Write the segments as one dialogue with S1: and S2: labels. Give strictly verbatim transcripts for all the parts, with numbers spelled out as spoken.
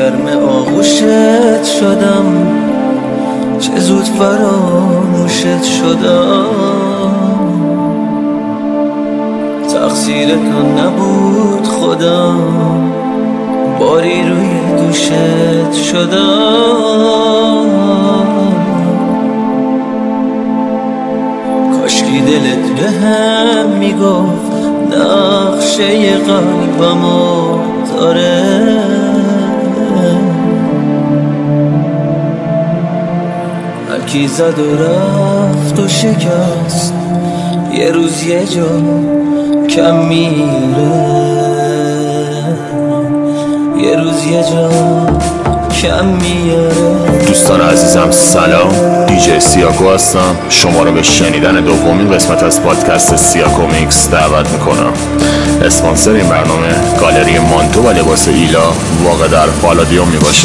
S1: گرم آغوشت شدم، چه زود فراموشت شدم. تقصیر تو نبود خودم، باری روی دوشت شدم. کاشکی دلت به هم میگفت نقشه قلبمو داره. هرکی زد و رفت و شکست، یه روز یه جا کم میره، یه روز یه جا کم میاره.
S2: دوستان عزیزم سلام، دیجی سیاکو هستم. شما رو به شنیدن دومین قسمت از پادکست سیاکو میکس دعوت میکنم. اسپانسر این برنامه گالری مانتو و لباس ایلا واقع در پالادیوم میباشه.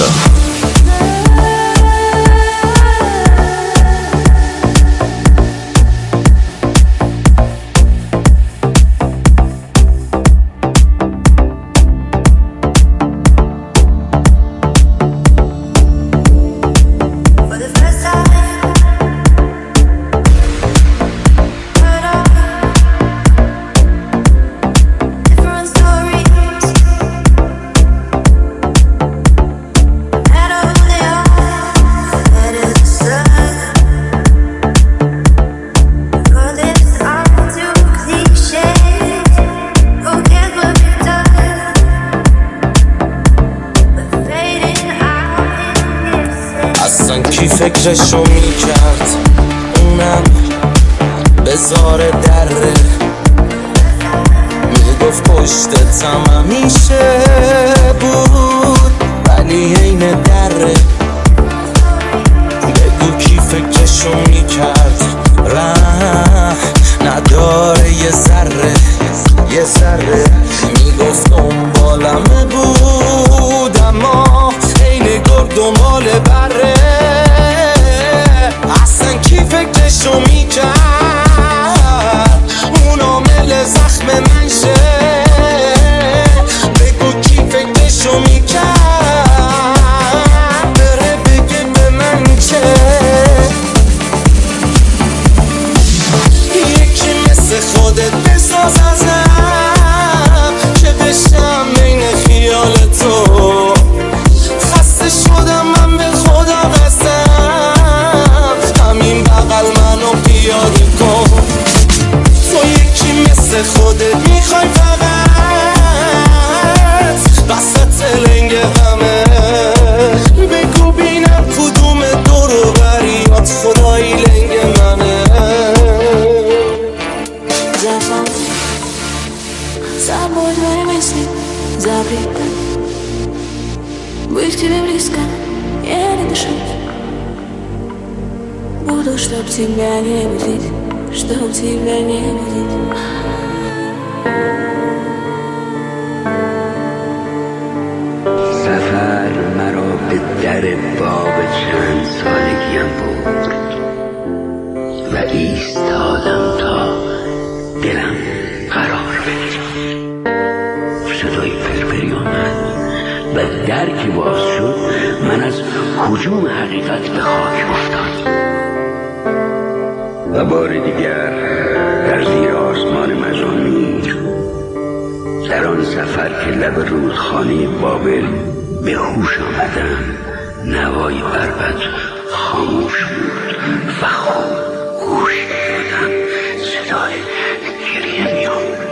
S1: کی فکرشو میکرد اونم بزار دره، میگفت پشتتم همیشه بود ولی این دره. بگو کی فکرشو میکرد ره نداره یه ذره، یه ذره. میگفت دنبالمه بود اما این گرد دنبال بره. کی فکرشو میکرد اون عامل زخم من شه. بگو کی فکرشو میکرد بره بگه به من چه. یکی مثل خودت بساز ازم که بشم بین خیال تو. خسته شدم من به خدا قسم، بغل منو پیاده کن. تو یکی مثل خودت میخوای فقط وسط لنگ همه. بگو بینم کدوم دورو بریات خدایی لنگ منه.
S3: زفان Собой твои мысли запреты. Быть к тебе близко, еле дышать. Буду, чтоб тебя не будить, чтоб тебя не будить.
S4: سفر مرا به در باب چند سالگیم برد و ایستادم تا دلم قرار بگیرد. صدای فرفری آمد و در که باز شد من از هجوم حقیقت به خاک افتاد و بار دیگر در زیر آسمان مزامیر در آن سفر که لب رودخانه بابل به هوش آمدم، نوای بربط خاموش بود و خوب گوش دادم صدای گریه می آمد.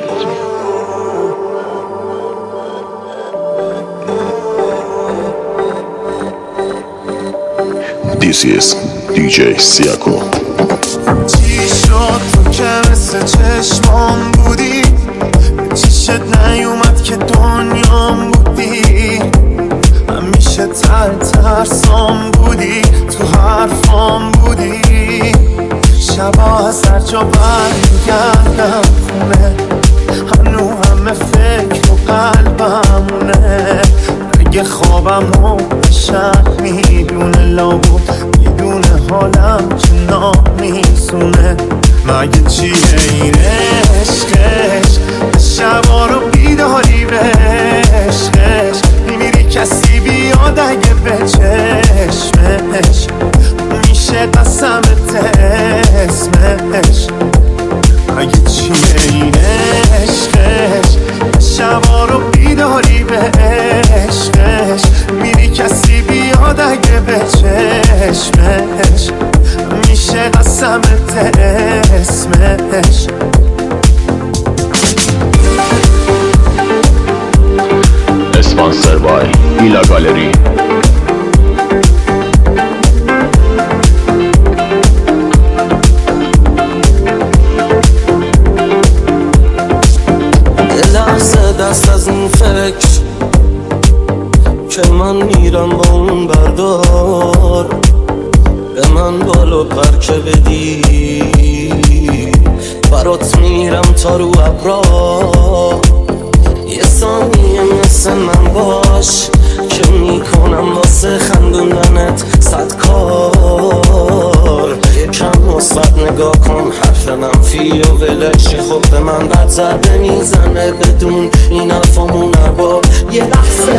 S2: This is دیجی سیاکو.
S5: چی شد تو که مثل چشمام بودی، چشت نیومد که دنیام بودی. همیشه تر ترسام بودی، تو حرفام بودی. شبا از هر جا برگردم خونه، هنو همه فکر و قلبمونه. اگه خوابم و شب میدونه لابو میدونه حالم چه نامیزونه. مگه چیه این عشقش، شبا رو بیداری به عشقش. میمیری کسی بیاد اسمش میشه قسمت اسمش اگه چیه این عشقش شبا رو بیداری به عشقش میری کسی بیاد اگه به چشمش میشه قسمت اسمش
S2: اسپانسر بای ایلا گالری.
S1: دست از این فکر که من میرم با اون بردار به من بالو پر که بدی برات میرم تا رو ابرا یه ثانیه مثل من باش که میکنم واسه خندوندنت صد کار یکم مثبت نگاه کن حرف منفی و ولشی خب به من بد ضربه میزنه بدون این حرفامون ارباب یه لحظه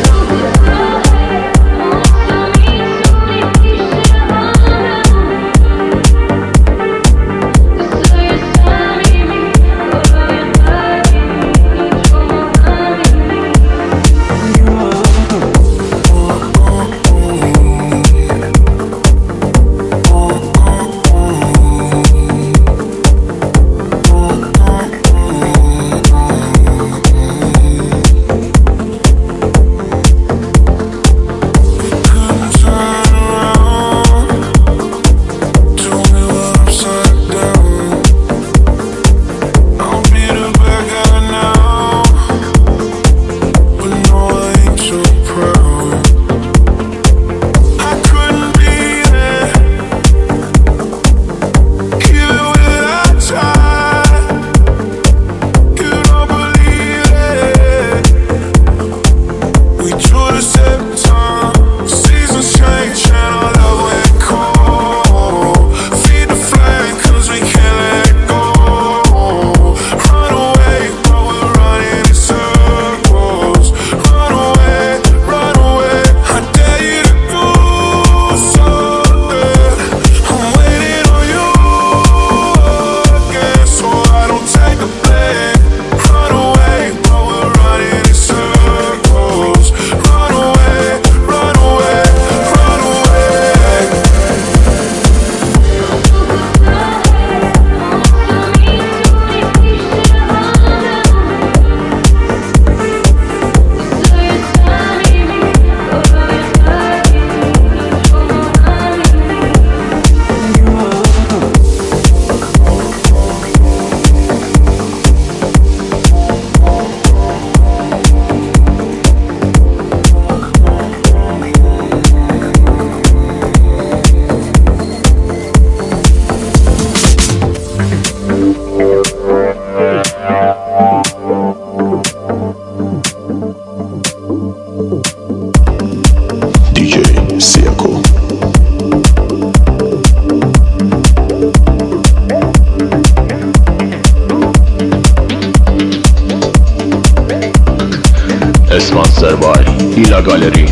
S2: اسپانسر بای ایلا گالری.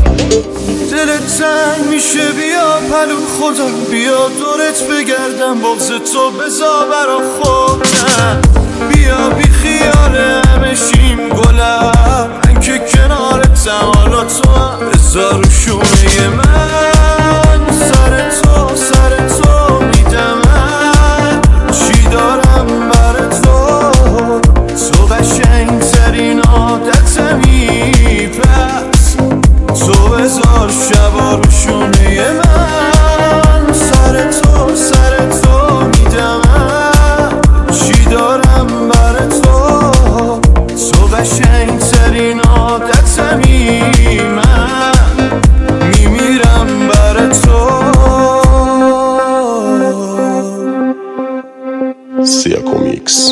S5: دلت تنگ میشه بیا پلو خدا بیا دورت بگردم بغض تو بزا برا خودم بیا بی خیال همه شیم گلم من که کنارتم حالا تو هم بزا رو شونه من سر تو سر تو میدم من چی دارم بر تو تو قشنگ ترین عادتمی پس تو بزار شبا رو شونه من سر تو سر تو میدم چی دارم بر تو تو قشنگ ترین عادتمی من میمیرم بر تو.
S2: سیاکو میکس.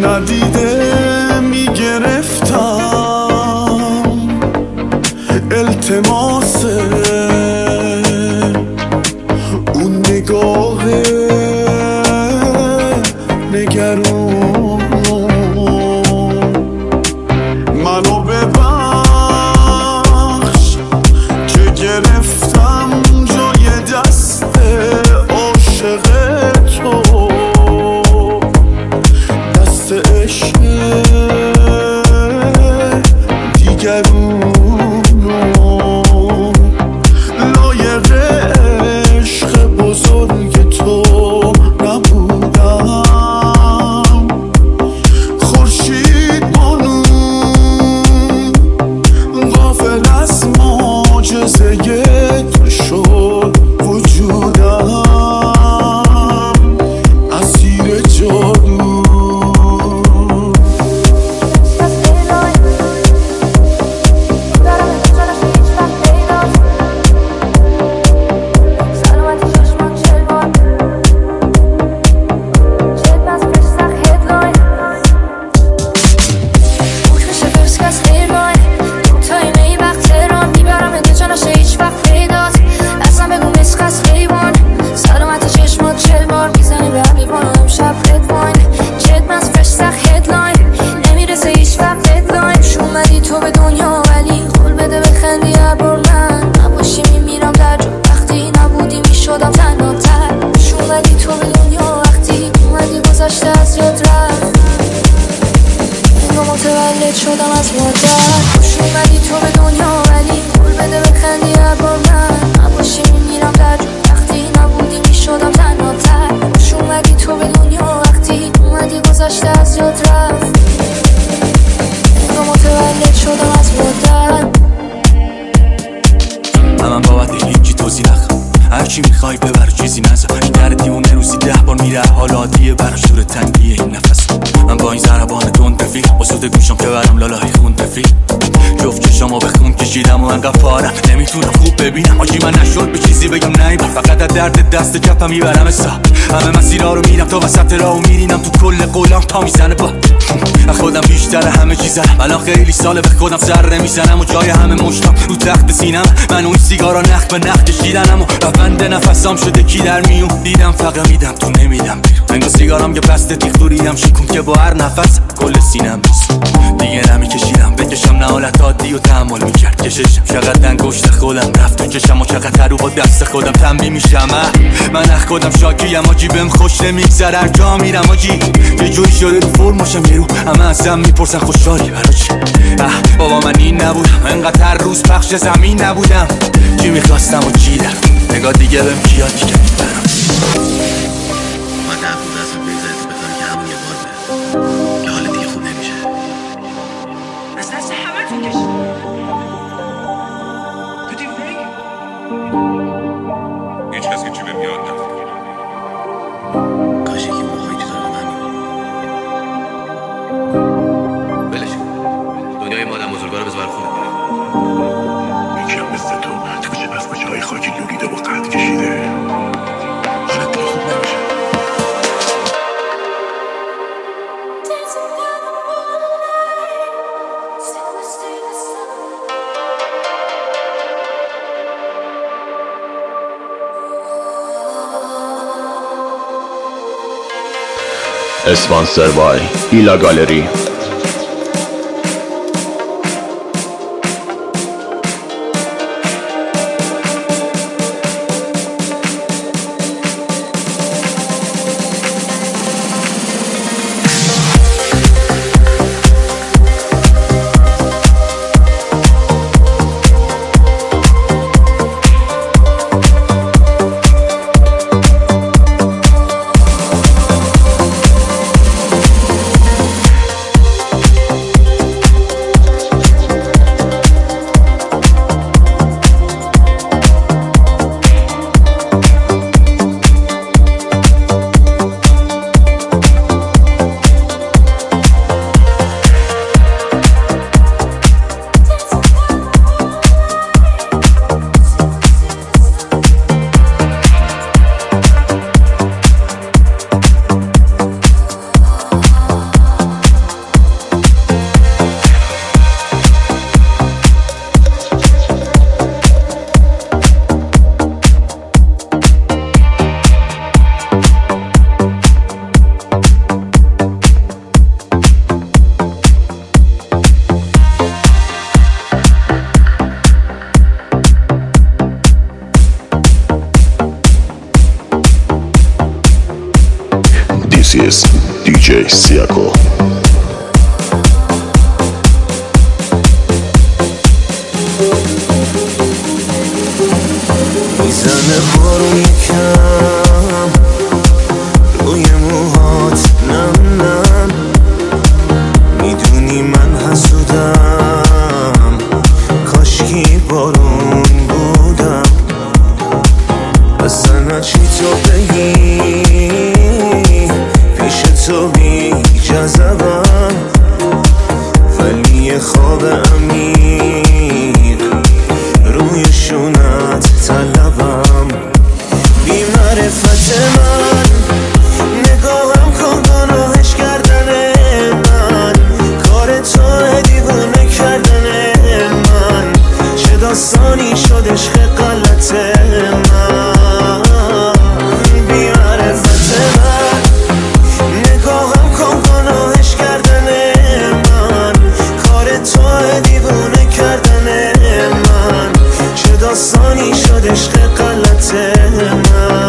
S5: ندیده میگرفتم التماس اون نگاه نگران منو ببخش که گرفتم جای دست عاشق تو دست عشق دیگرونو لایق عشق بزرگ تو نبودم خورشید بانو غافل از معجزه تو شد وجودم اسیر جادو متولد شدم از مادر خوش اومدی تو به دنیا ولی قول بده بخندی هر بار من نباشی میمیرم در جو وقتی نبودی میشدم تنها تر خوش اومدی تو به دنیا وقتی اومدی گذشته از یاد رفت انگار متولد شدم از مادر
S6: من بابت هیچی توضیح نخوام هرچی میخوای ببر چیزی نزن این در دیونه روزی ده بار میره حالاتیه براش دور تنگیه این نفس من با این ضربان تند رفیق با سود گوشم که برم لالای خون رفیق جفت چشامو به خون کشیدم و انقدر پارم نمیتونم خوب ببینم آجی من نشد به چیزی بگم نیبر فقط از درد دست کفم میبرم حساب همه مسیرها رو میرم تا وسط راهو میرینم تو کل قولام تا میزنه با خودم بیشتر همه چیزم الان خیلی ساله به خودم سر نمیزنم و جای همه مشتم رو تخت سینم من اون سیگارا نخ به نخ کشیدنم و روند نفسام شده کی در میون دیدم فقط میدم تو نمیدم بیرون انگار سیگارام یه بسته تیخ دوریدم شیکون که با هر نفس کل سینم بس دیگه نمیکشیدم بکشم نه حالت عادی و تحمل میکرد کششم چقدر انگشت خودم رفت تو چشم و چقدر رو با دست خودم تنبیه میشم من اخ خودم شاکیم آجی بهم خوش نمیگذره هر جا میرم آجی یه جوری شده رو فرماشم یه رو همه ازم میپرسن خوشحالی برا چی اه بابا من این نبودم انقدر هر روز پخش زمین نبودم چی میخواستم و چی در نگاه دیگه بهم کیاد که کمی برام من نبود ازم بگذارید بکنم که همون یه بار به که حال دیگه خوب نمیشه از دست همه تون کشید تو دیو نمیگی هیچ کس که چی بهم یاد نفت کاش یکی موقعی چیزا رو من بلش دنیای مادم بزرگا رو بزبر خونه یکی هم مثل تو تو کچه بس با چای خاکی لوگیده و قد کشیده حالت دیگه خوب نمیشه
S2: اسپانسر بای هیلا گالری. دیجی سیاکو.
S1: میزنه بارون یکم روی موهات، نم نم میدونی من حسودم، کاشکی بارون بودم. اصلا چی تو بگی پیش تو بی جذبم، ولی یه خواب عمیق روی شونت طلبم. بی معرفت من نگاهم کن گناهش کردن من، کار تو دیوونه کردن من، چه داستانی شد عشق غلط من. بی معرفت من نگاهم کن گناهش کردن من، کار تو دیوونه کردن من، چه داستانی شد عشق غلط من.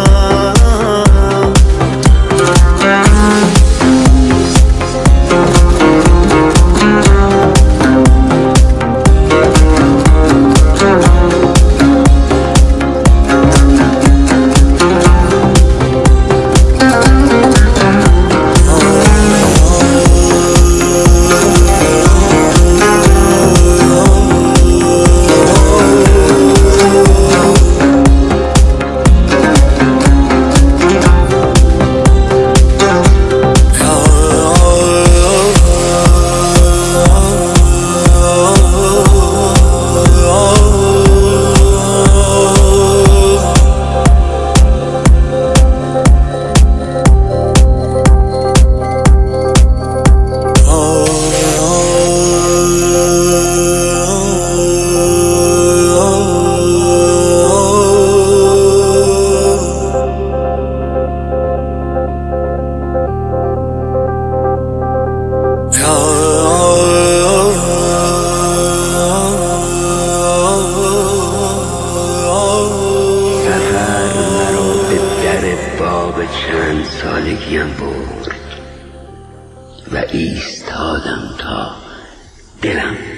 S4: چند سالگیم برد و ایستادم تا دلم